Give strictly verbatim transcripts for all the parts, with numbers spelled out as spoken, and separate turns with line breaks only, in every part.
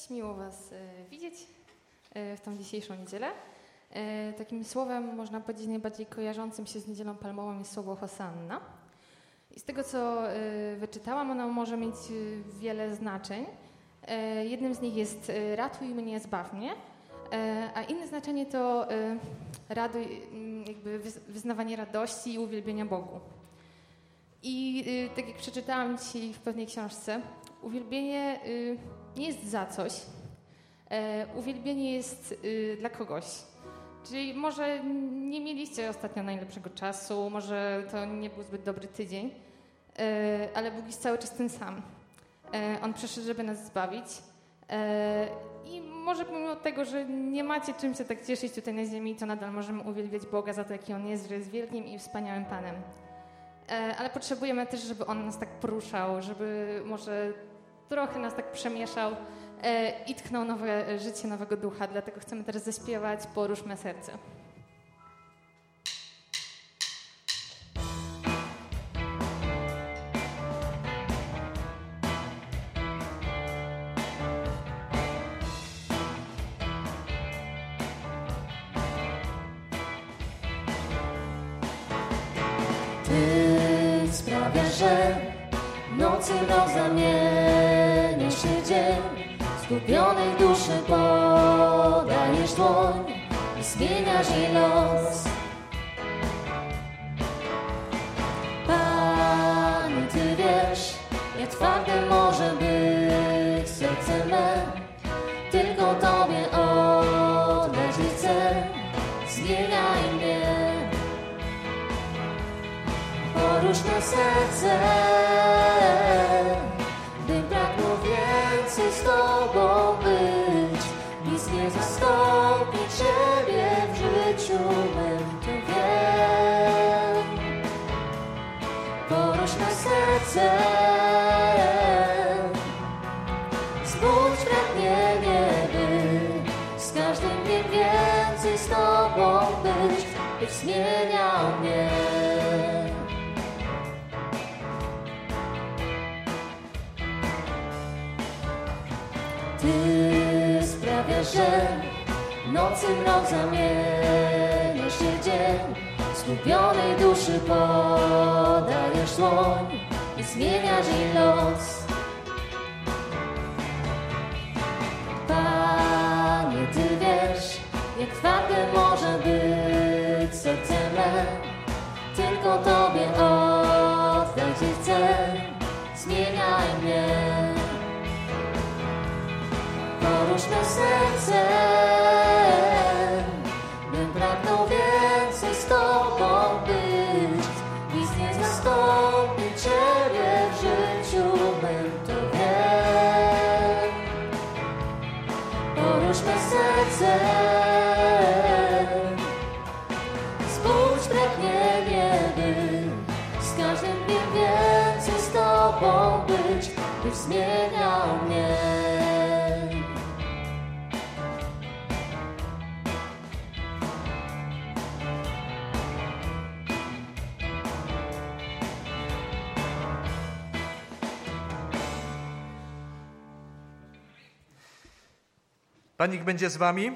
Cześć, miło Was widzieć w tą dzisiejszą niedzielę. Takim słowem, można powiedzieć, najbardziej kojarzącym się z Niedzielą Palmową jest słowo Hosanna. I z tego, co wyczytałam, ono może mieć wiele znaczeń. Jednym z nich jest ratuj mnie, zbaw mnie, a inne znaczenie to raduj, jakby wyznawanie radości i uwielbienia Bogu. I tak jak przeczytałam dzisiaj w pewnej książce, uwielbienie nie jest za coś, uwielbienie jest dla kogoś. Czyli może nie mieliście ostatnio najlepszego czasu, może to nie był zbyt dobry tydzień, ale Bóg jest cały czas ten sam. On przyszedł, żeby nas zbawić. I może pomimo tego, że nie macie czym się tak cieszyć tutaj na ziemi, to nadal możemy uwielbiać Boga za to, jaki On jest, że jest wielkim i wspaniałym Panem. Ale potrzebujemy też, żeby On nas tak poruszał, żeby może trochę nas tak przemieszał i tchnął nowe życie, nowego ducha. Dlatego chcemy teraz zaśpiewać Porusz me serce.
Ty sprawiasz, że nocy noc zamienia się dzień, zgubionej duszy podajesz dłoń i zmieniasz jej los. Panie, Ty wiesz, jak twarde może być serce me, tylko Tobie oddać chcę, zmieniaj mnie. Porusz me serce, bym pragnął więcej z Tobą być. Nic nie zastąpi Ciebie w życiu mym, to wiem. Porusz me serce, zbudź pragnienie, by z każdym dniem więcej z Tobą być, byś zmieniał mnie. Ty sprawiasz, że nocy mrok zamienia się dzień, zgubionej duszy podajesz dłoń i zmieniasz jej los. Panie, Ty wiesz, jak twarde może być serce me, tylko Tobie oddać chcę, zmieniaj mnie. Porusz me serce, bym pragnął więcej z Tobą być. Nic nie zastąpi Ciebie w życiu mym, to wiem. Porusz me serce, zbudź pragnienie, by z każdym dniem więcej z Tobą być, byś zmieniał mnie.
Pan niech będzie z wami.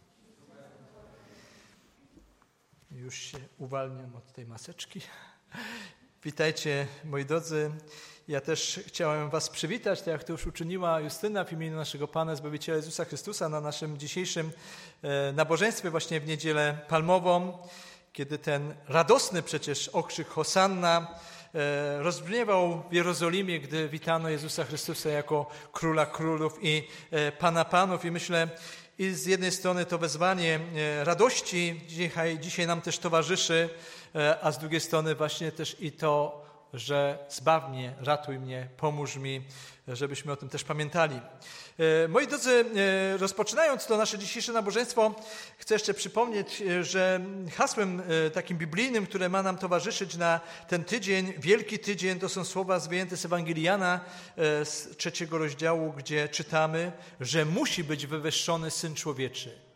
Już się uwalniam od tej maseczki. Witajcie, moi drodzy. Ja też chciałem was przywitać, tak jak to już uczyniła Justyna, w imieniu naszego Pana Zbawiciela Jezusa Chrystusa na naszym dzisiejszym nabożeństwie właśnie w Niedzielę Palmową, kiedy ten radosny przecież okrzyk Hosanna rozbrzmiewał w Jerozolimie, gdy witano Jezusa Chrystusa jako Króla Królów i Pana Panów. I myślę, i z jednej strony to wezwanie radości dzisiaj, dzisiaj nam też towarzyszy, a z drugiej strony właśnie też i to, że zbaw mnie, ratuj mnie, pomóż mi, żebyśmy o tym też pamiętali. Moi drodzy, rozpoczynając to nasze dzisiejsze nabożeństwo, chcę jeszcze przypomnieć, że hasłem takim biblijnym, które ma nam towarzyszyć na ten tydzień, Wielki Tydzień, to są słowa wyjęte z Ewangelii Jana z trzeciego rozdziału, gdzie czytamy, że musi być wywyższony Syn Człowieczy.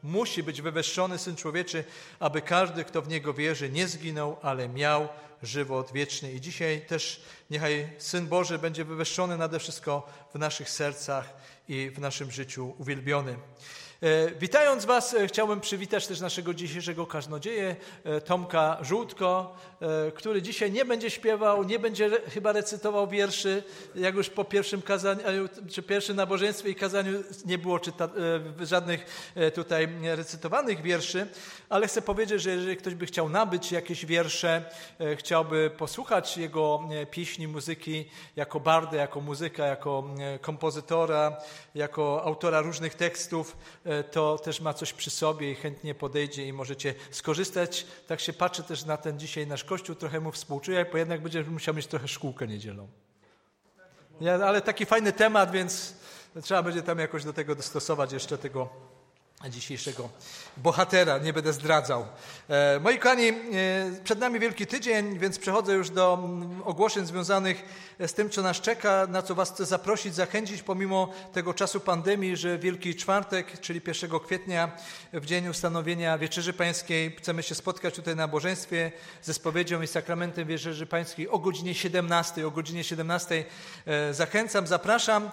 musi być wywyższony Syn Człowieczy, aby każdy, kto w Niego wierzy, nie zginął, ale miał żywot wieczny. I dzisiaj też niechaj Syn Boży będzie wywyższony nade wszystko w naszych sercach i w naszym życiu uwielbiony. Witając Was, chciałbym przywitać też naszego dzisiejszego kaznodzieję, Tomka Żółtko, który dzisiaj nie będzie śpiewał, nie będzie chyba recytował wierszy, jak już po pierwszym kazaniu, czy pierwszym nabożeństwie i kazaniu nie było czyta, żadnych tutaj recytowanych wierszy, ale chcę powiedzieć, że jeżeli ktoś by chciał nabyć jakieś wiersze, chciałby posłuchać jego pieśni, muzyki jako bardę, jako muzyka, jako kompozytora, jako autora różnych tekstów, to też ma coś przy sobie i chętnie podejdzie i możecie skorzystać. Tak się patrzę też na ten dzisiaj nasz Kościół, trochę mu współczuję, bo jednak będzie musiał mieć trochę szkółkę niedzielą. Ja, ale taki fajny temat, więc trzeba będzie tam jakoś do tego dostosować jeszcze tego dzisiejszego bohatera, nie będę zdradzał. E, moi kochani, e, przed nami Wielki Tydzień, więc przechodzę już do m, ogłoszeń związanych z tym, co nas czeka, na co Was chcę zaprosić, zachęcić, pomimo tego czasu pandemii, że Wielki Czwartek, czyli pierwszego kwietnia, w dzień ustanowienia Wieczerzy Pańskiej, chcemy się spotkać tutaj na nabożeństwie ze spowiedzią i sakramentem Wieczerzy Pańskiej o godzinie siedemnastej. O godzinie siedemnastej e, zachęcam, zapraszam.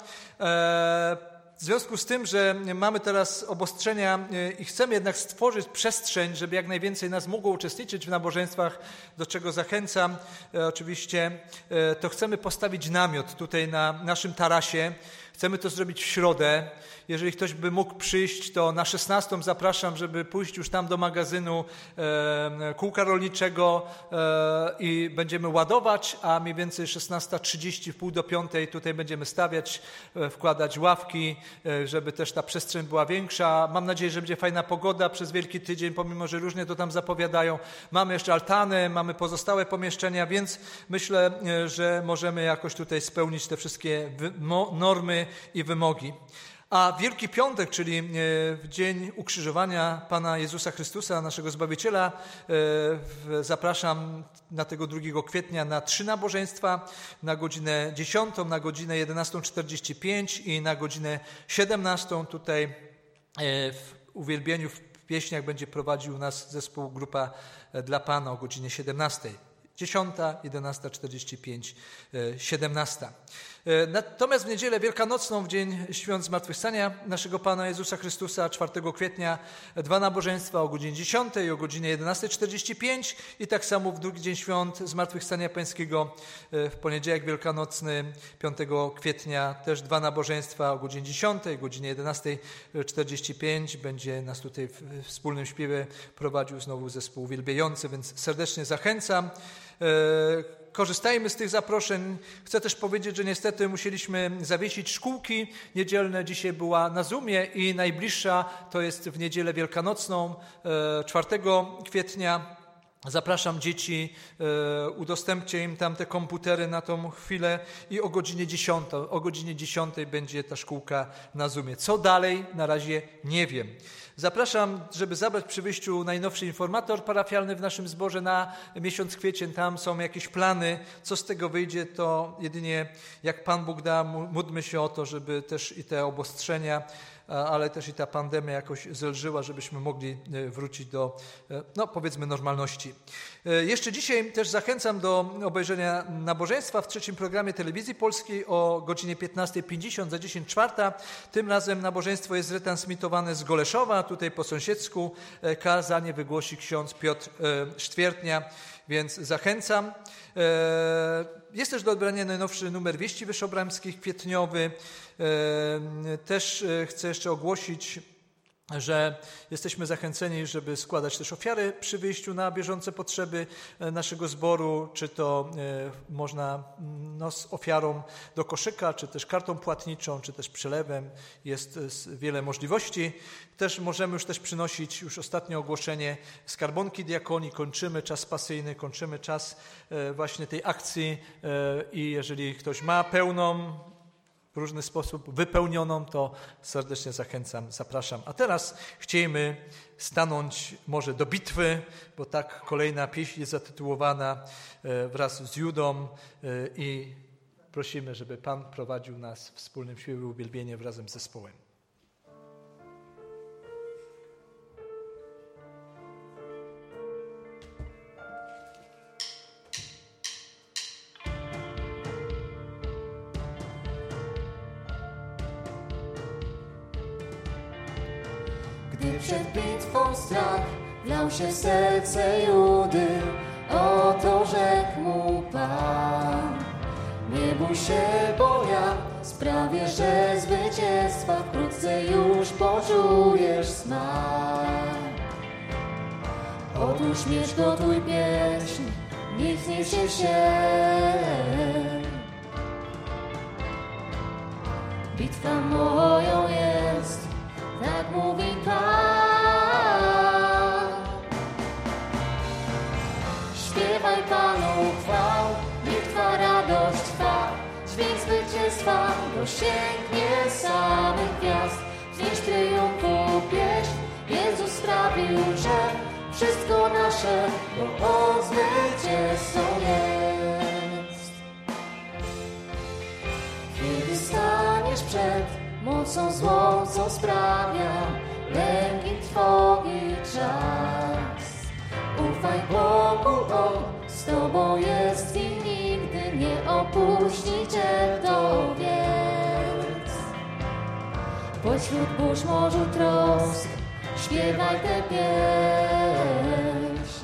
E, W związku z tym, że mamy teraz obostrzenia i chcemy jednak stworzyć przestrzeń, żeby jak najwięcej nas mogło uczestniczyć w nabożeństwach, do czego zachęcam oczywiście, to chcemy postawić namiot tutaj na naszym tarasie. Chcemy to zrobić w środę. Jeżeli ktoś by mógł przyjść, to na szesnastą zapraszam, żeby pójść już tam do magazynu e, kółka rolniczego e, i będziemy ładować, a mniej więcej szesnasta trzydzieści, w pół do piątej tutaj będziemy stawiać, e, wkładać ławki, e, żeby też ta przestrzeń była większa. Mam nadzieję, że będzie fajna pogoda przez Wielki Tydzień, pomimo że różnie to tam zapowiadają. Mamy jeszcze altany, mamy pozostałe pomieszczenia, więc myślę, e, że możemy jakoś tutaj spełnić te wszystkie wy, mo, normy i wymogi. A Wielki Piątek, czyli w dzień ukrzyżowania Pana Jezusa Chrystusa, naszego Zbawiciela, zapraszam na tego drugiego kwietnia na trzy nabożeństwa, na godzinę dziesiątą, na godzinę jedenastą czterdzieści pięć i na godzinę siedemnastą. Tutaj w uwielbieniu, w pieśniach będzie prowadził nas zespół Grupa dla Pana o godzinie siedemnastej. dziesiąta, jedenasta czterdzieści pięć, siedemnasta. Natomiast w niedzielę wielkanocną, w dzień świąt Zmartwychwstania naszego Pana Jezusa Chrystusa, czwartego kwietnia, dwa nabożeństwa o godzinie dziesiątej i o godzinie jedenastej czterdzieści pięć i tak samo w drugi dzień świąt Zmartwychwstania Pańskiego, w poniedziałek wielkanocny, piątego kwietnia, też dwa nabożeństwa o godzinie dziesiątej, o godzinie jedenastej czterdzieści pięć. Będzie nas tutaj w wspólnym śpiewie prowadził znowu zespół uwielbiający, więc serdecznie zachęcam. Korzystajmy z tych zaproszeń. Chcę też powiedzieć, że niestety musieliśmy zawiesić szkółki niedzielne. Dzisiaj była na Zoomie i najbliższa to jest w niedzielę wielkanocną, czwartego kwietnia. Zapraszam dzieci, udostępcie im tam te komputery na tą chwilę i o godzinie dziesiątej, o godzinie dziesiątej będzie ta szkółka na Zoomie. Co dalej? Na razie nie wiem. Zapraszam, żeby zabrać przy wyjściu najnowszy informator parafialny w naszym zborze na miesiąc kwiecień. Tam są jakieś plany. Co z tego wyjdzie, to jedynie jak Pan Bóg da, módlmy się o to, żeby też i te obostrzenia, ale też i ta pandemia jakoś zelżyła, żebyśmy mogli wrócić do, no powiedzmy, normalności. Jeszcze dzisiaj też zachęcam do obejrzenia nabożeństwa w trzecim programie Telewizji Polskiej o godzinie piętnasta pięćdziesiąt za dziesięć czwarta. Tym razem nabożeństwo jest retransmitowane z Goleszowa, tutaj po sąsiedzku. Kazanie wygłosi ksiądz Piotr Sztwiertnia, więc zachęcam. Jest też do odebrania najnowszy numer Wieści Wyszobramskich, kwietniowy. Też chcę jeszcze ogłosić, że jesteśmy zachęceni, żeby składać też ofiary przy wyjściu na bieżące potrzeby naszego zboru, czy to można no, z ofiarą do koszyka, czy też kartą płatniczą, czy też przelewem. Jest wiele możliwości. Też możemy już też przynosić, już ostatnie ogłoszenie, skarbonki diakonii. Kończymy czas pasyjny, kończymy czas właśnie tej akcji i jeżeli ktoś ma pełną, w różny sposób wypełnioną, to serdecznie zachęcam, zapraszam. A teraz chcielibyśmy stanąć może do bitwy, bo tak kolejna pieśń jest zatytułowana wraz z Judą i prosimy, żeby Pan prowadził nas w wspólnym śpiewie uwielbienia razem z zespołem.
Gdy przed bitwą strach wlał się w serce Judy, oto rzekł mu Pan: nie bój się, bo ja sprawię, że zwycięstwa wkrótce już poczujesz smak. Otóż miecz gotuj pieśń, niech niesie się. Bitwa moją jest, tak mówi Pan. Śpiewaj Panu chwał, niech Twa radość trwa. Dźwięk zwycięstwa dosięgnie samych gwiazd. Wznieś triumfu pieśń, Jezus sprawił, że wszystko nasze, bo On zwycięzcą jest. Kiedy staniesz przed mocą złą, co sprawia lęk i trwogi czas, ufaj Bogu, On z Tobą jest i nigdy nie opuści Cię, to wiedz. Pośród burz, morzu trosk śpiewaj tę pieśń.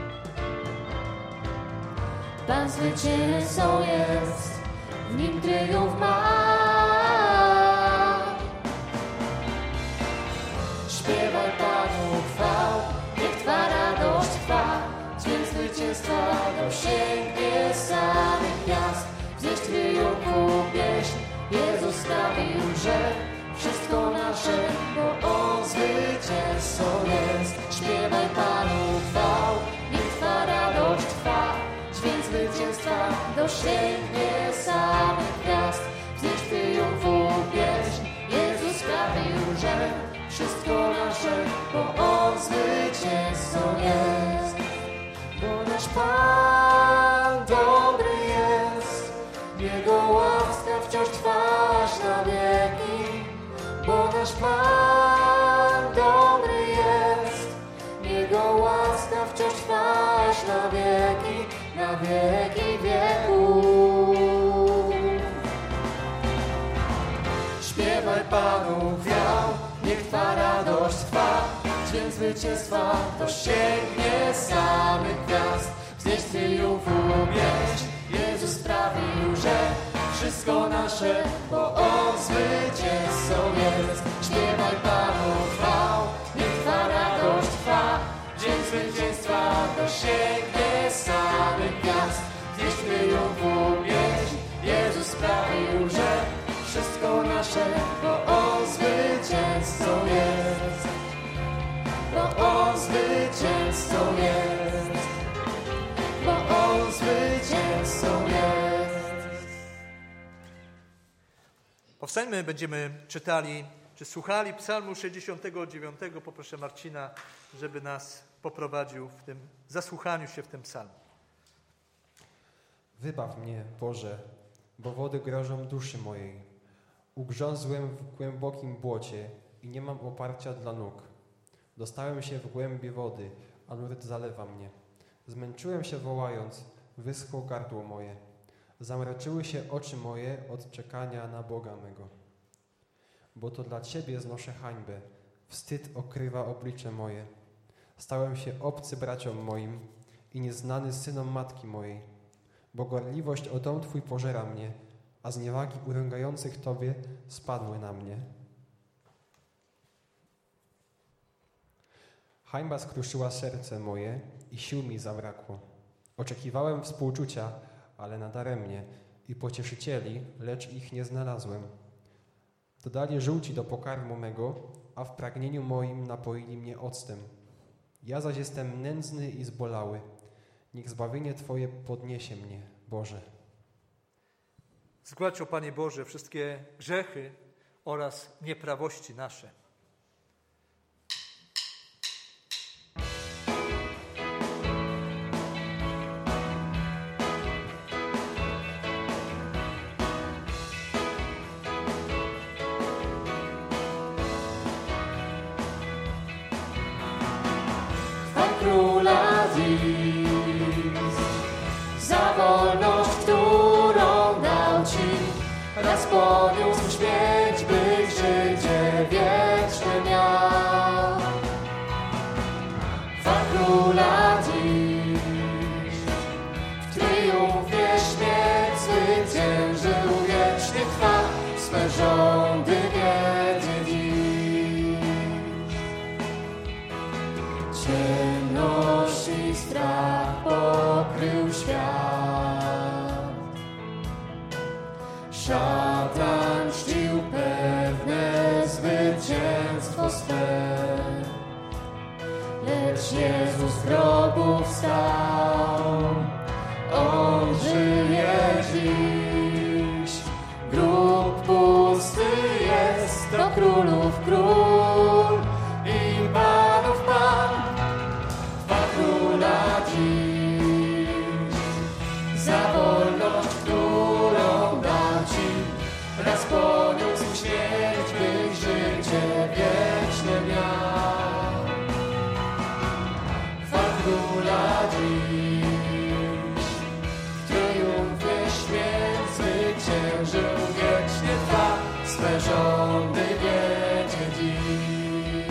Pan zwycięzcą jest, w Nim triumf ma. Śpiewaj Panu chwał, niech Twa radość trwa. Dźwięk zwycięstwa dosięgnie samych gwiazd. Wznieś triumfu pieśń, Jezus sprawił, że wszystko nasze, bo On zwycięzcą jest. Śpiewaj Panu chwał, niech Twa radość trwa. Dźwięk zwycięstwa dosięgnie samych gwiazd. Wznieś triumfu pieśń, Jezus sprawił, że wszystko nasze, bo On zwycięzcą jest. Bo nasz Pan dobry jest, Jego łaska wciąż trwa aż na wieki. Bo nasz Pan dobry jest, Jego łaska wciąż trwa aż na wieki, na wieki wieków. Śpiewaj Panu chwał, niech Twa radość trwa. Dźwięk zwycięstwa dosięgnie samych gwiazd. Wznieś triumfu pieśń, Jezus sprawił, że wszystko nasze, bo On zwycięzcą jest. Śpiewaj Panu chwał, niech Twa radość trwa. Dzień zwycięstwa dosięgnie samych gwiazd. Wznieś triumfu pieśń, Jezus sprawił, że wszystko nasze, bo On zwycięzcą jest. Bo On zwycięzcą jest. Bo On zwycięzcą jest.
Powstańmy, będziemy czytali, czy słuchali Psalmu sześćdziesiątego dziewiątego. Poproszę Marcina, żeby nas poprowadził w tym zasłuchaniu się w tym psalmie.
Wybaw mnie, Boże, bo wody grożą duszy mojej. Ugrzązłem w głębokim błocie i nie mam oparcia dla nóg. Dostałem się w głębie wody, a nurt zalewa mnie. Zmęczyłem się wołając, wyschło gardło moje. Zamroczyły się oczy moje od czekania na Boga mego. Bo to dla Ciebie znoszę hańbę, wstyd okrywa oblicze moje. Stałem się obcy braciom moim i nieznany synom matki mojej. Bo gorliwość o dom Twój pożera mnie, a zniewagi urągających Tobie spadły na mnie. Hańba skruszyła serce moje i sił mi zabrakło. Oczekiwałem współczucia, ale nadaremnie, i pocieszycieli, lecz ich nie znalazłem. Dodali żółci do pokarmu mego, a w pragnieniu moim napoili mnie octem. Ja zaś jestem nędzny i zbolały. Niech zbawienie Twoje podniesie mnie, Boże.
Zgładź, o Panie Boże, wszystkie grzechy oraz nieprawości nasze.
Króla zist, za wolność, którą dał Ci, raz poniósł śmierć, byś życie wieczne miał. Ciemność i strach pokrył świat. Szatan czcił pewne zwycięstwo swe, lecz Jezus z grobu wstał. On żyje dziś. Grób pusty jest, to królów król i panów pan. Dwa króla dziś. Za wolność, którą dał ci, raz poniósł śmierć, by życie wieczne miał. Dwa króla dziś. W triumfie śmierć zwyciężył, wiecznie trwa, swe rządy wiedzie dziś.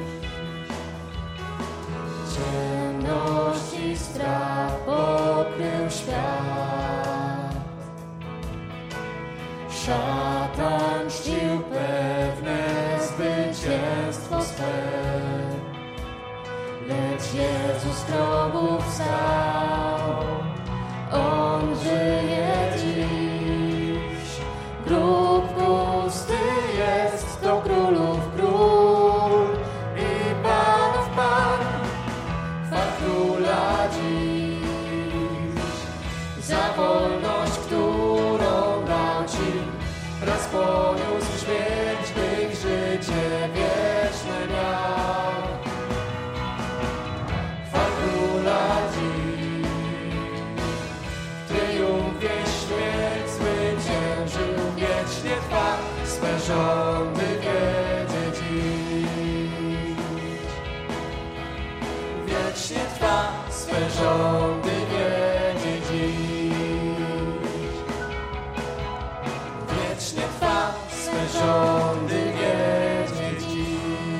Ciemność i strach pokrył świat. Szatan czcił pewne zwycięstwo swe, lecz Jezus z grobu wstał. On żyje dziś. Grób pusty jest, to królów król i panów pan. Dwa króla dziś. Za wolność, którą dał ci, raz poniósł śmierć, by życie wieczne miał. Dwa króla dziś. W triumfie śmierć zwyciężył, wiecznie trwa, swe rządy wiedzie dziś. Wiecznie trwa, swe rządy wiedzie dziś. Wiecznie trwa, swe rządy wiedzie dziś.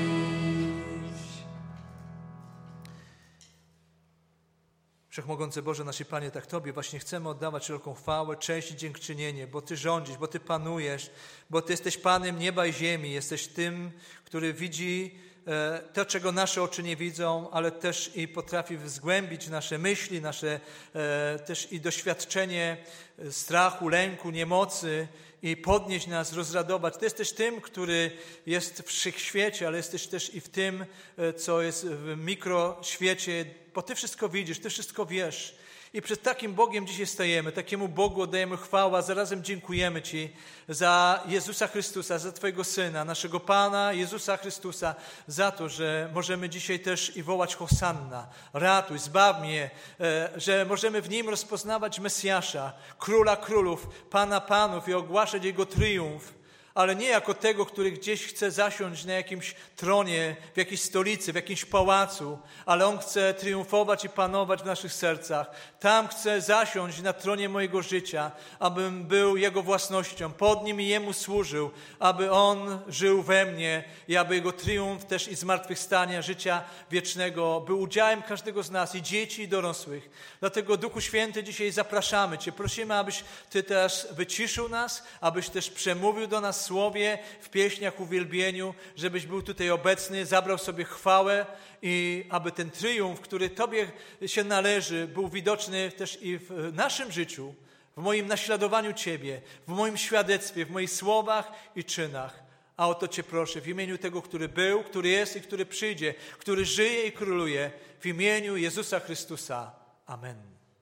Wszechmogący Boże, nasi Panie, tak Tobie właśnie chcemy oddawać wszelką chwałę, cześć i dziękczynienie, bo Ty rządzisz, bo Ty panujesz, bo Ty jesteś Panem nieba i ziemi, jesteś tym, który widzi e, to, czego nasze oczy nie widzą, ale też i potrafi zgłębić nasze myśli, nasze e, też i doświadczenie strachu, lęku, niemocy i podnieść nas, rozradować. Ty jesteś tym, który jest w wszechświecie, ale jesteś też i w tym, co jest w mikroświecie, bo Ty wszystko widzisz, Ty wszystko wiesz. I przed takim Bogiem dzisiaj stajemy, takiemu Bogu oddajemy chwałę, a zarazem dziękujemy Ci za Jezusa Chrystusa, za Twojego Syna, naszego Pana Jezusa Chrystusa, za to, że możemy dzisiaj też i wołać Hosanna, ratuj, zbaw mnie, że możemy w Nim rozpoznawać Mesjasza, Króla Królów, Pana Panów i ogłaszać Jego triumf. Ale nie jako tego, który gdzieś chce zasiąść na jakimś tronie, w jakiejś stolicy, w jakimś pałacu, ale On chce triumfować i panować w naszych sercach. Tam chce zasiąść na tronie mojego życia, abym był Jego własnością, pod Nim i Jemu służył, aby On żył we mnie i aby Jego triumf też i zmartwychwstania, życia wiecznego był udziałem każdego z nas, i dzieci, i dorosłych. Dlatego, Duchu Święty, dzisiaj zapraszamy Cię, prosimy, abyś Ty też wyciszył nas, abyś też przemówił do nas w słowie, w pieśniach, uwielbieniu, żebyś był tutaj obecny, zabrał sobie chwałę i aby ten triumf, który Tobie się należy, był widoczny też i w naszym życiu, w moim naśladowaniu Ciebie, w moim świadectwie, w moich słowach i czynach. A o to Cię proszę w imieniu tego, który był, który jest i który przyjdzie, który żyje i króluje, w imieniu Jezusa Chrystusa. Amen.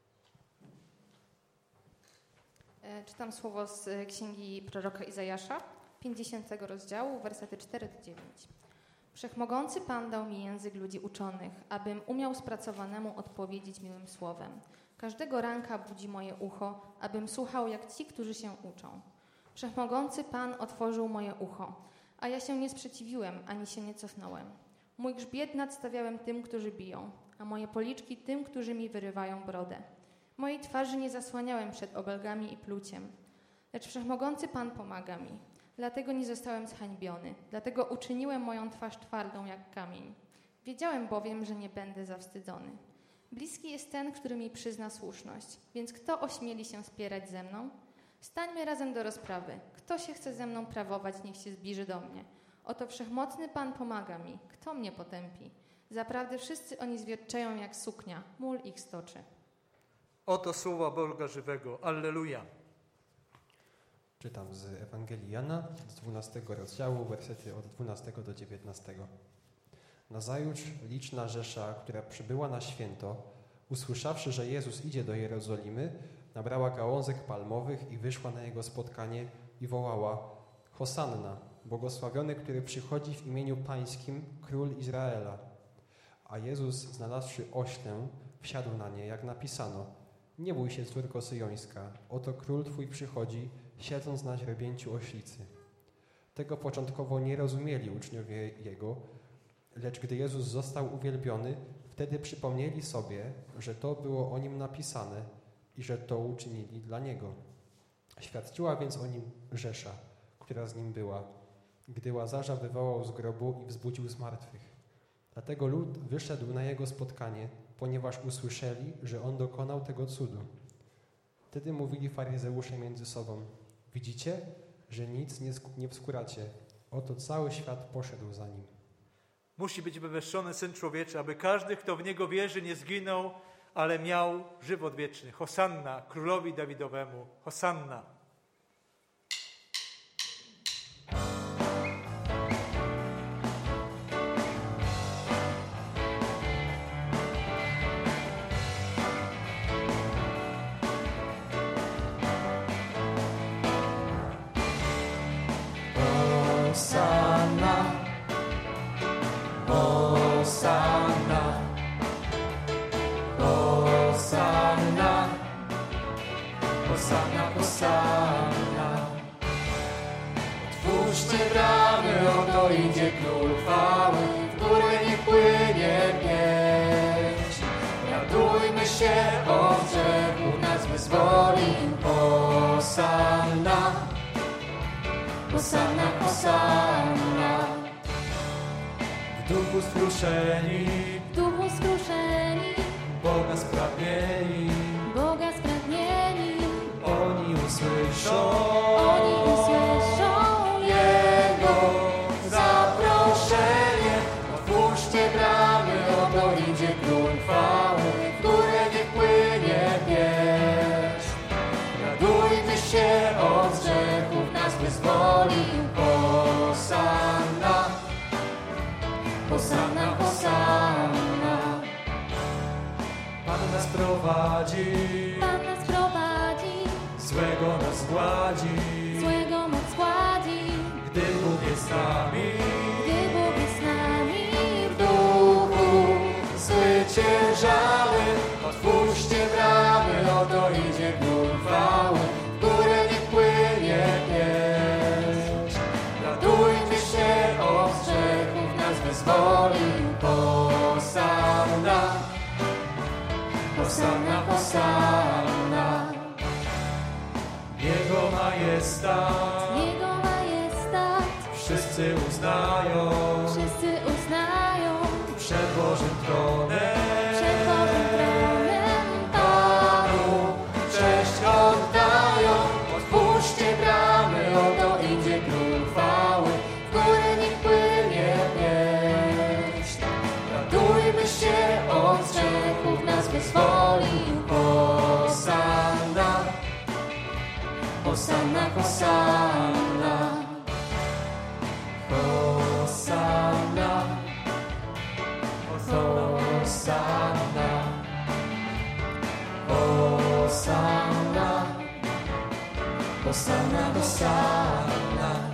Czytam słowo z księgi proroka Izajasza, pięćdziesiątego rozdziału, wersety cztery do dziewięć. Wszechmogący Pan dał mi język ludzi uczonych, abym umiał spracowanemu odpowiedzieć miłym słowem. Każdego ranka budzi moje ucho, abym słuchał jak ci, którzy się uczą. Wszechmogący Pan otworzył moje ucho, a ja się nie sprzeciwiłem, ani się nie cofnąłem. Mój grzbiet nadstawiałem tym, którzy biją, a moje policzki tym, którzy mi wyrywają brodę. Mojej twarzy nie zasłaniałem przed obelgami i pluciem, lecz Wszechmogący Pan pomaga mi. Dlatego nie zostałem zhańbiony, dlatego uczyniłem moją twarz twardą jak kamień. Wiedziałem bowiem, że nie będę zawstydzony. Bliski jest ten, który mi przyzna słuszność, więc kto ośmieli się spierać ze mną? Stańmy razem do rozprawy. Kto się chce ze mną prawować, niech się zbliży do mnie. Oto Wszechmocny Pan pomaga mi. Kto mnie potępi? Zaprawdę wszyscy oni zwierczają jak suknia, mól ich stoczy.
Oto słowa Boga żywego. Alleluja.
Czytam z Ewangelii Jana, z dwunastego rozdziału, wersety od dwunastego do dziewiętnastego. Nazajutrz liczna rzesza, która przybyła na święto, usłyszawszy, że Jezus idzie do Jerozolimy, nabrała gałązek palmowych i wyszła na jego spotkanie i wołała: Hosanna, błogosławiony, który przychodzi w imieniu Pańskim, Król Izraela. A Jezus, znalazłszy oślę, wsiadł na nie, jak napisano: Nie bój się, córko syjońska, oto Król Twój przychodzi, siedząc na źrebięciu oślicy. Tego początkowo nie rozumieli uczniowie Jego, lecz gdy Jezus został uwielbiony, wtedy przypomnieli sobie, że to było o Nim napisane i że to uczynili dla Niego. Świadczyła więc o Nim rzesza, która z Nim była, gdy Łazarza wywołał z grobu i wzbudził z martwych. Dlatego lud wyszedł na Jego spotkanie, ponieważ usłyszeli, że On dokonał tego cudu. Wtedy mówili faryzeusze między sobą: Widzicie, że nic nie, nie wskóracie. Oto cały świat poszedł za Nim.
Musi być wywyższony Syn Człowieczy, aby każdy, kto w Niego wierzy, nie zginął, ale miał żywot wieczny. Hosanna Królowi Dawidowemu. Hosanna.
Hosanna, Hosanna, Hosanna, Hosanna, Hosanna. Otwórzcie bramy, oto idzie Król chwały, w górę niech płynie pieśń. Radujmy się, o grzechu nas wyzwoli. Hosanna, Hosanna, Hosanna.
W duchu skruszeni,
W duchu skruszeni,
Boga spragnieni,
Boga spragnieni,
oni usłyszą,
oni usłyszą
Jego zaproszenie. Otwórzcie bramy, oto idzie Król chwały, w górę niech płynie pieśń. Radujmy się, od grzechów nas wyzwolił. Hosanna, Hosanna, Hosanna.
Pan nas prowadzi,
Pan nas prowadzi,
złego nas gładzi,
złego moc gładzi,
gdy Bóg jest z nami.
gdy Bóg jest z nami.
W duchu zwyciężamy. Otwórzcie bramy, oto idzie Król chwały, w górę niech płynie pieśń. Radujmy się, od grzechów nas wyzwolił. Hosanna, Hosanna, Hosanna.
Jego majestat
Jego majestat
wszyscy uznają,
wszyscy uznają,
przed Bożym tronem
przed Bożym tronem
Panu cześć oddają. Otwórzcie bramy, oto idzie Król chwały, w górę niech płynie pieśń. Radujmy się, od grzechów nas wyzwolił. Hosanna, Hosanna, Hosanna. Hosanna, Hosanna, Hosanna, Hosanna, Hosanna.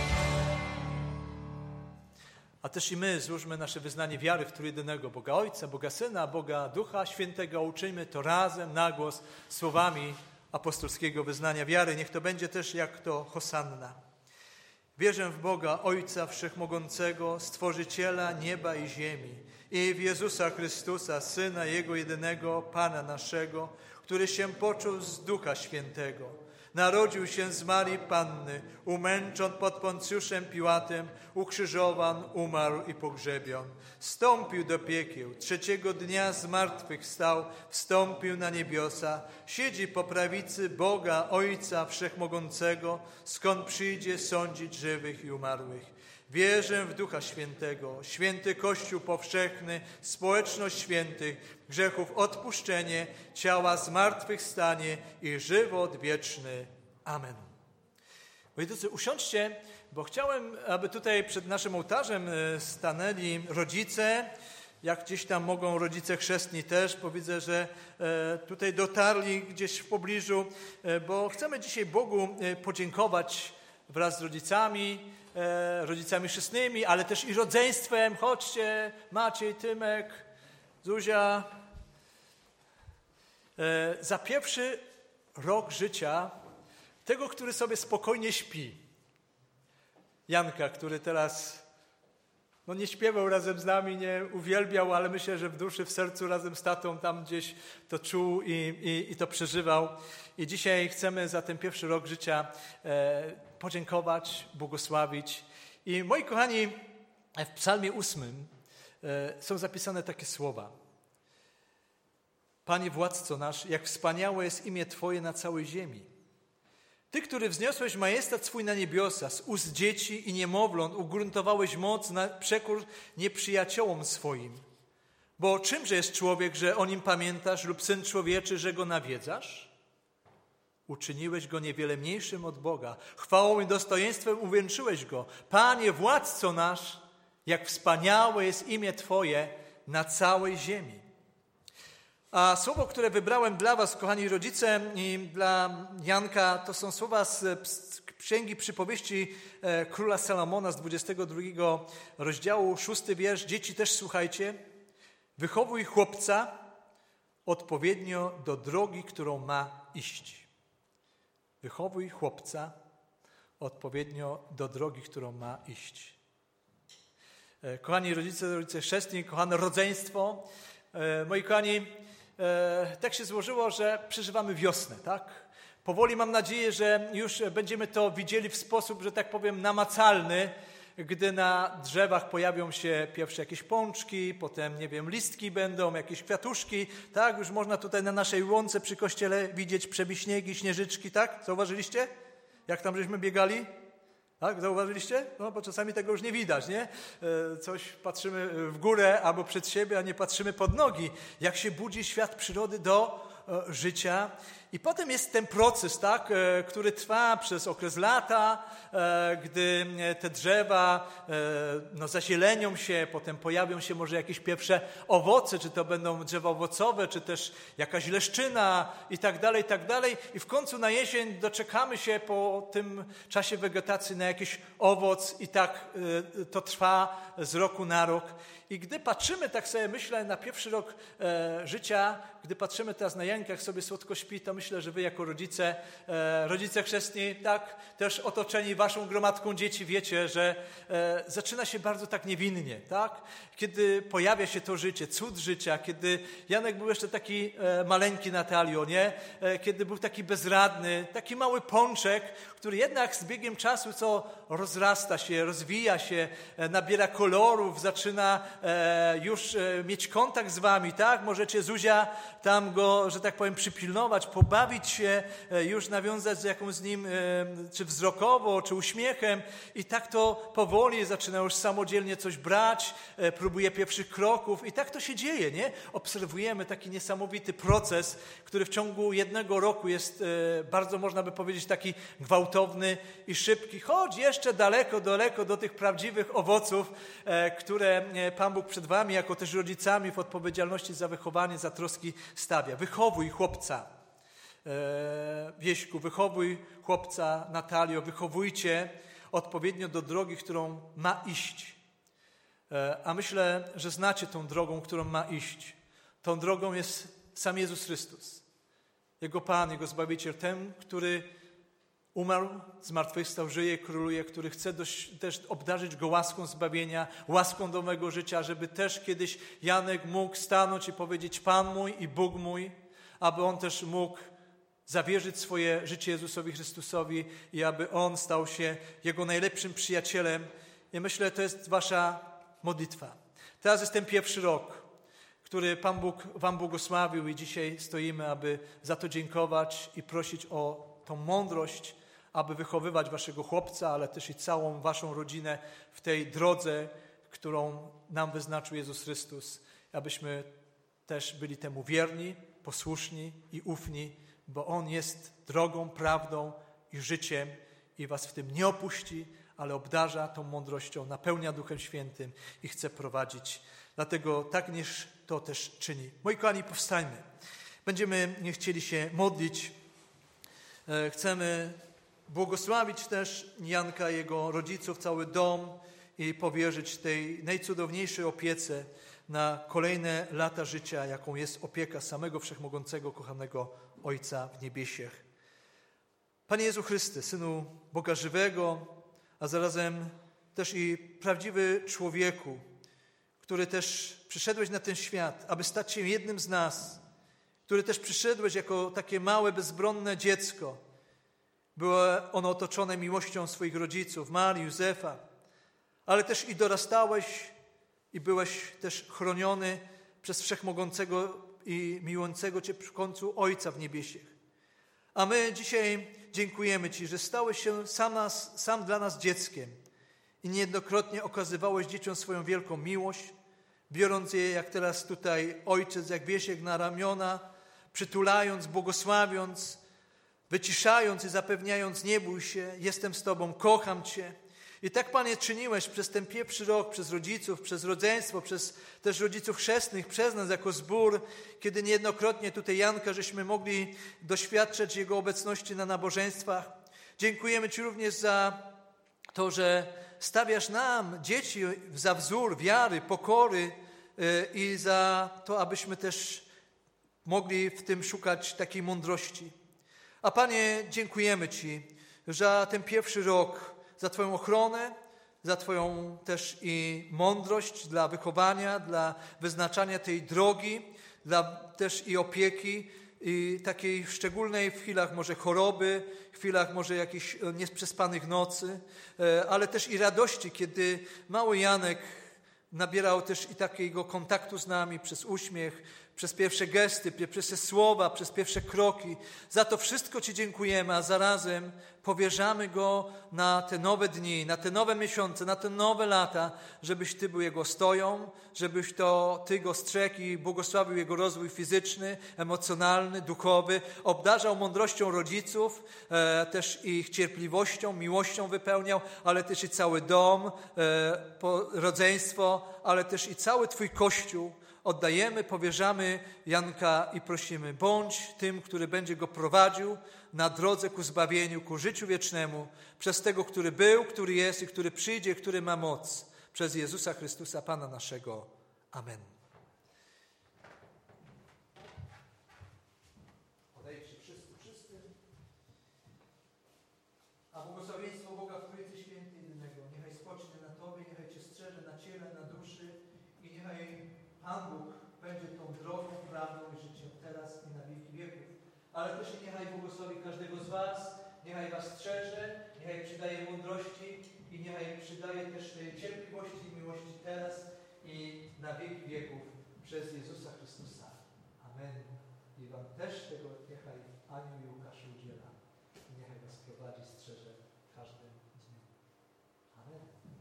A też i my złóżmy nasze wyznanie wiary w trójjedynego Boga Ojca, Boga Syna, Boga Ducha Świętego. Uczyjmy to razem na głos słowami apostolskiego wyznania wiary. Niech to będzie też jak to Hosanna. Wierzę w Boga Ojca Wszechmogącego, Stworzyciela nieba i ziemi, i w Jezusa Chrystusa, Syna Jego jedynego, Pana naszego, który się począł z Ducha Świętego. Narodził się z Marii Panny, umęczon pod Poncjuszem Piłatem, ukrzyżowan, umarł i pogrzebion. Wstąpił do piekieł, trzeciego dnia z martwych stał, wstąpił na niebiosa, siedzi po prawicy Boga Ojca Wszechmogącego, skąd przyjdzie sądzić żywych i umarłych. Wierzę w Ducha Świętego, święty Kościół powszechny, społeczność świętych, grzechów odpuszczenie, ciała zmartwychwstanie i żywot wieczny. Amen. Moi drodzy, usiądźcie, bo chciałem, aby tutaj przed naszym ołtarzem stanęli rodzice, jak gdzieś tam mogą rodzice chrzestni też, bo widzę, że tutaj dotarli gdzieś w pobliżu, bo chcemy dzisiaj Bogu podziękować wraz z rodzicami, rodzicami chrzestnymi, ale też i rodzeństwem. Chodźcie, Maciej, Tymek, Zuzia, za pierwszy rok życia tego, który sobie spokojnie śpi. Janka, który teraz no nie śpiewał razem z nami, nie uwielbiał, ale myślę, że w duszy, w sercu razem z tatą tam gdzieś to czuł i, i, i to przeżywał. I dzisiaj chcemy za ten pierwszy rok życia e, podziękować, błogosławić. I moi kochani, w psalmie ósmym e, są zapisane takie słowa. Panie władco nasz, jak wspaniałe jest imię Twoje na całej ziemi. Ty, który wzniosłeś majestat swój na niebiosa, z ust dzieci i niemowląt ugruntowałeś moc na przekór nieprzyjaciołom swoim. Bo czymże jest człowiek, że o nim pamiętasz, lub syn człowieczy, że go nawiedzasz? Uczyniłeś go niewiele mniejszym od Boga. Chwałą i dostojeństwem uwieńczyłeś go. Panie, władco nasz, jak wspaniałe jest imię Twoje na całej ziemi. A słowo, które wybrałem dla was, kochani rodzice, i dla Janka, to są słowa z Księgi Przypowieści króla Salomona z dwudziestego drugiego rozdziału, szósty wiersz. Dzieci też słuchajcie. Wychowuj chłopca odpowiednio do drogi, którą ma iść. Wychowuj chłopca odpowiednio do drogi, którą ma iść. Kochani rodzice, rodzice chrzestni, kochane rodzeństwo, moi kochani, tak się złożyło, że przeżywamy wiosnę, tak? Powoli mam nadzieję, że już będziemy to widzieli w sposób, że tak powiem, namacalny, gdy na drzewach pojawią się pierwsze jakieś pączki, potem, nie wiem, listki będą, jakieś kwiatuszki, tak? Już można tutaj na naszej łące przy kościele widzieć przebiśniegi, śnieżyczki, tak? Zauważyliście? Jak tam żeśmy biegali? Tak, zauważyliście? No, bo czasami tego już nie widać, nie? Coś patrzymy w górę albo przed siebie, a nie patrzymy pod nogi. Jak się budzi świat przyrody do życia. I potem jest ten proces, tak, który trwa przez okres lata, gdy te drzewa no, zazielenią się, potem pojawią się może jakieś pierwsze owoce, czy to będą drzewa owocowe, czy też jakaś leszczyna i tak dalej, i tak dalej. I w końcu na jesień doczekamy się po tym czasie wegetacji na jakiś owoc i tak to trwa z roku na rok. I gdy patrzymy, tak sobie myślę, na pierwszy rok e, życia, gdy patrzymy teraz na Janka, jak sobie słodko śpi, to myślę, że wy jako rodzice, e, rodzice chrzestni, tak, też otoczeni waszą gromadką dzieci, wiecie, że e, zaczyna się bardzo tak niewinnie, tak? Kiedy pojawia się to życie, cud życia, kiedy Janek był jeszcze taki e, maleńki Natalio, nie? E, kiedy był taki bezradny, taki mały pączek, który jednak z biegiem czasu co rozrasta się, rozwija się, e, nabiera kolorów, zaczyna e, już e, mieć kontakt z wami, tak? Możecie Zuzia tam go, że tak powiem, przypilnować, pobawić się, e, już nawiązać z jakąś z nim, e, czy wzrokowo, czy uśmiechem i tak to powoli zaczyna już samodzielnie coś brać, e, próbuje pierwszych kroków i tak to się dzieje, nie? Obserwujemy taki niesamowity proces, który w ciągu jednego roku jest e, bardzo, można by powiedzieć, taki gwałtowny i szybki, choć jeszcze daleko, daleko do tych prawdziwych owoców, e, które Pan Bóg przed wami, jako też rodzicami w odpowiedzialności za wychowanie, za troski stawia. Wychowuj chłopca, e, Wieśku, wychowuj chłopca, Natalio, wychowujcie odpowiednio do drogi, którą ma iść. E, a myślę, że znacie tą drogą, którą ma iść. Tą drogą jest sam Jezus Chrystus. Jego Pan, Jego Zbawiciel, ten, który umarł, zmartwychwstał, żyje, króluje, który chce dość, też obdarzyć go łaską zbawienia, łaską nowego życia, żeby też kiedyś Janek mógł stanąć i powiedzieć: Pan mój i Bóg mój, aby on też mógł zawierzyć swoje życie Jezusowi Chrystusowi i aby on stał się jego najlepszym przyjacielem. I myślę, to jest wasza modlitwa. Teraz jest ten pierwszy rok, który Pan Bóg wam błogosławił i dzisiaj stoimy, aby za to dziękować i prosić o tą mądrość, aby wychowywać waszego chłopca, ale też i całą waszą rodzinę w tej drodze, którą nam wyznaczył Jezus Chrystus, abyśmy też byli temu wierni, posłuszni i ufni, bo On jest drogą, prawdą i życiem i was w tym nie opuści, ale obdarza tą mądrością, napełnia Duchem Świętym i chce prowadzić. Dlatego tak niż to też czyni. Moi kochani, powstańmy. Będziemy chcieli się modlić. Chcemy błogosławić też Janka, jego rodziców, cały dom i powierzyć tej najcudowniejszej opiece na kolejne lata życia, jaką jest opieka samego Wszechmogącego, kochanego Ojca w niebiesiech. Panie Jezu Chryste, Synu Boga żywego, a zarazem też i prawdziwy człowieku, który też przyszedłeś na ten świat, aby stać się jednym z nas, który też przyszedłeś jako takie małe, bezbronne dziecko. Było ono otoczone miłością swoich rodziców, Marii, Józefa, ale też i dorastałeś i byłeś też chroniony przez Wszechmogącego i miłującego Cię przy końcu Ojca w niebiesiech. A my dzisiaj dziękujemy Ci, że stałeś się sam, nas, sam dla nas dzieckiem i niejednokrotnie okazywałeś dzieciom swoją wielką miłość, biorąc je, jak teraz tutaj Ojciec, jak Wiesiek, na ramiona, przytulając, błogosławiąc, wyciszając i zapewniając: nie bój się, jestem z Tobą, kocham Cię. I tak, Panie, czyniłeś przez ten pierwszy rok, przez rodziców, przez rodzeństwo, przez też rodziców chrzestnych, przez nas jako zbór, kiedy niejednokrotnie tutaj Janka, żeśmy mogli doświadczać Jego obecności na nabożeństwach. Dziękujemy Ci również za to, że stawiasz nam, dzieci, za wzór wiary, pokory i za to, abyśmy też mogli w tym szukać takiej mądrości. A Panie, dziękujemy Ci za ten pierwszy rok, za Twoją ochronę, za Twoją też i mądrość dla wychowania, dla wyznaczania tej drogi, dla też i opieki, i takiej szczególnej w chwilach może choroby, w chwilach może jakichś nieprzespanych nocy, ale też i radości, kiedy mały Janek nabierał też i takiego kontaktu z nami przez uśmiech, przez pierwsze gesty, przez słowa, przez pierwsze kroki. Za to wszystko Ci dziękujemy, a zarazem powierzamy Go na te nowe dni, na te nowe miesiące, na te nowe lata, żebyś Ty był Jego stoją, żebyś to Ty Go strzegł i błogosławił Jego rozwój fizyczny, emocjonalny, duchowy, obdarzał mądrością rodziców, e, też ich cierpliwością, miłością wypełniał, ale też i cały dom, e, po, rodzeństwo, ale też i cały Twój Kościół. Oddajemy, powierzamy Janka i prosimy: bądź tym, który będzie go prowadził na drodze ku zbawieniu, ku życiu wiecznemu, przez tego, który był, który jest i który przyjdzie, który ma moc, przez Jezusa Chrystusa, Pana naszego. Amen. Podejdźcie wszyscy, wszyscy. A błogosławieństwo Boga w Trójcy Świętej Jedynego niechaj spocznie na Tobie, niechaj Cię strzeże na ciele, na duszy i niechaj Pan Bóg będzie tą drogą, prawdą i życiem teraz i na wieki wieków. Ale też i niechaj błogosławi każdego z was, niechaj was strzeże, niechaj przydaje mądrości i niechaj przydaje też tej cierpliwości i miłości teraz i na wieki wieków przez Jezusa Chrystusa. Amen. I wam też tego niechaj Anioł i Łukasz udziela. I niechaj was prowadzi, strzeże każdym dniu. Amen.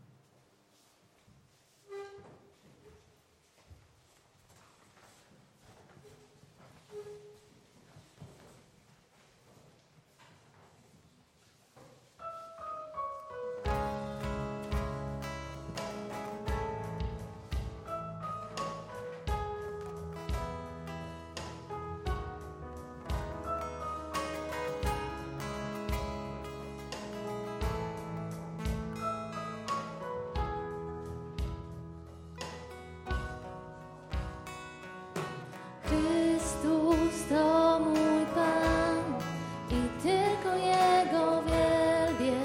Chrystus to mój Pan i tylko Jego wielbię.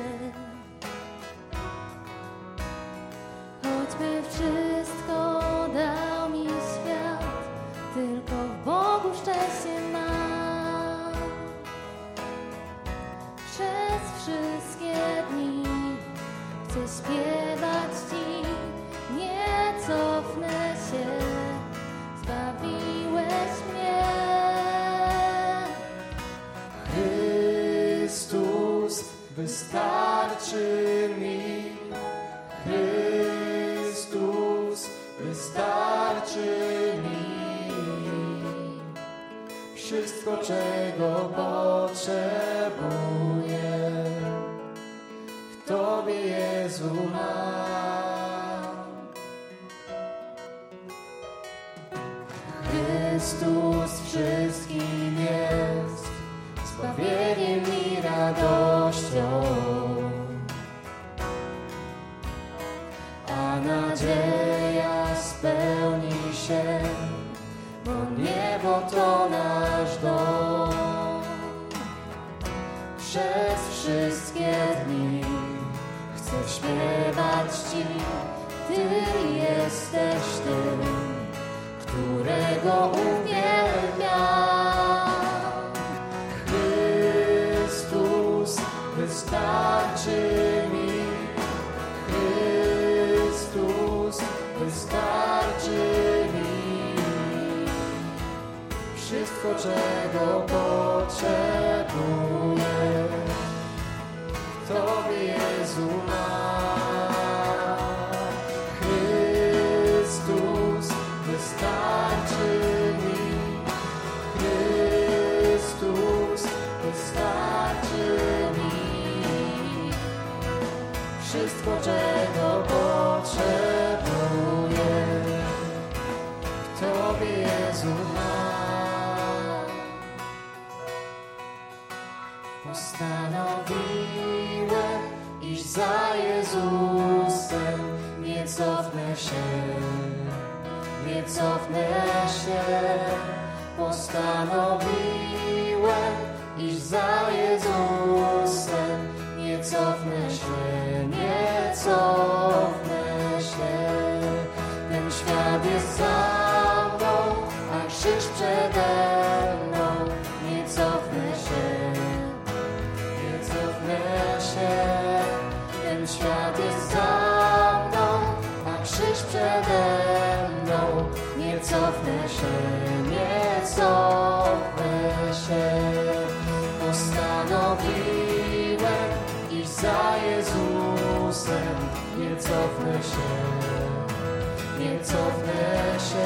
Choćby wszystko dał mi świat, tylko w Bogu szczęście mam. Przez wszystkie dni chcę śpiewać Ci, nie cofnę się. Zbawiłeś mnie.
Chrystus
Wszystko, czego potrzebuję, w Tobie, Jezu, mam. Chrystus wszystkim jest, zbawieniem i radością, a nadzieja spełni się, bo niebo to nasz dom. Przez wszystkie dni chcę śpiewać Ci, Ty jesteś tym, którego uwielbiam. Chrystus wystarczy mi, Chrystus wystarczy mi. Wszystko, czego potrzebuję, w Tobie, Jezu, mam. Chrystus wystarczy mi, Chrystus wystarczy mi. Wszystko, czego potrzebuję, w Tobie, Jezu, mam. Postanowiłem iść za Jezusem, nie cofnę się, nie cofnę się. Postanowiłem iść za Jezusem, nie cofnę się, nie cofnę się. Ten świat jest za mną, a krzyż przede mną, nie cofnę się, nie cofnę się. Ten świat jest za mną, a krzyż przede mną, nie cofnę się, nie cofnę się. Postanowiłem iść za Jezusem, nie cofnę się, nie cofnę się.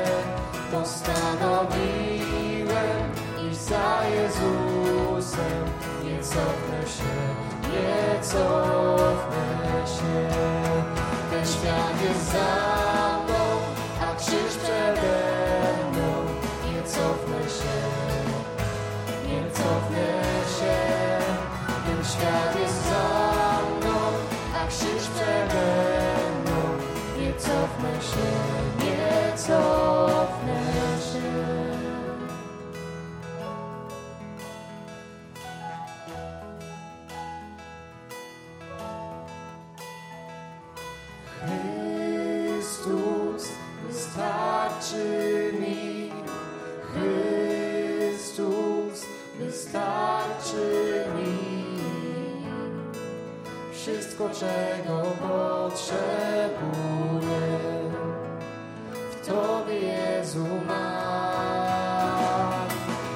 Postanowiłem iść za Jezusem, nie cofnę się, nie cofnę się. Ten świat jest za mną, a krzyż przede mną, nie cofnę się, nie cofnę się. Ten świat jest za mną, a krzyż przede mną, nie cofnę się, nie cofnę się. Chrystus wystarczy mi, Chrystus wystarczy mi. Wszystko, czego potrzebuję, w Tobie, Jezu, mam.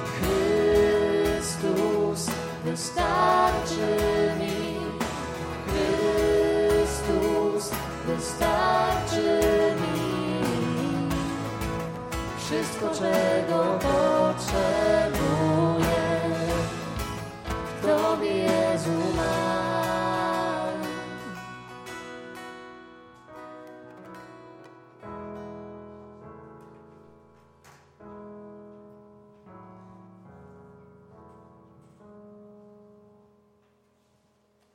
Chrystus wystarczy mi, Chrystus wystarczy mi. Wszystko, czego potrzebuję,